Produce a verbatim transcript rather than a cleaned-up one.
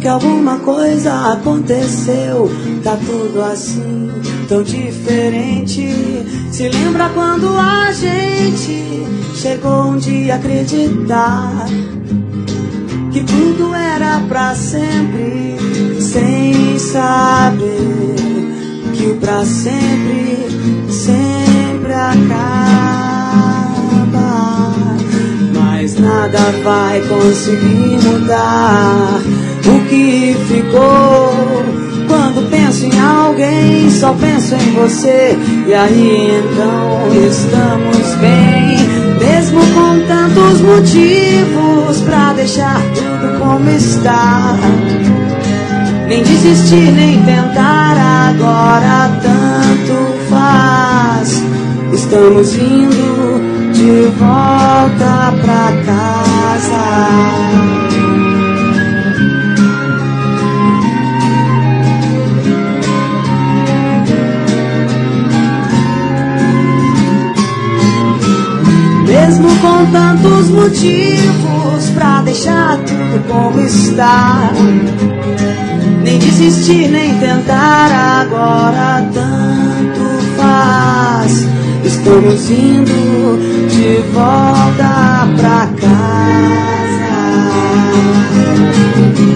que alguma coisa aconteceu. Tá tudo assim, tão diferente. Se lembra quando a gente chegou um dia a acreditar que tudo era pra sempre, sem saber que o pra sempre sempre acaba. Mas nada vai conseguir mudar o que ficou. Quando penso em alguém, só penso em você. E aí então estamos bem, mesmo com tantos motivos pra deixar tudo como está. Nem desistir, nem tentar, agora tanto faz. Estamos indo de volta pra casa. Mesmo com tantos motivos pra deixar tudo como está. Nem desistir, nem tentar, agora tanto faz. Estamos indo de volta pra casa.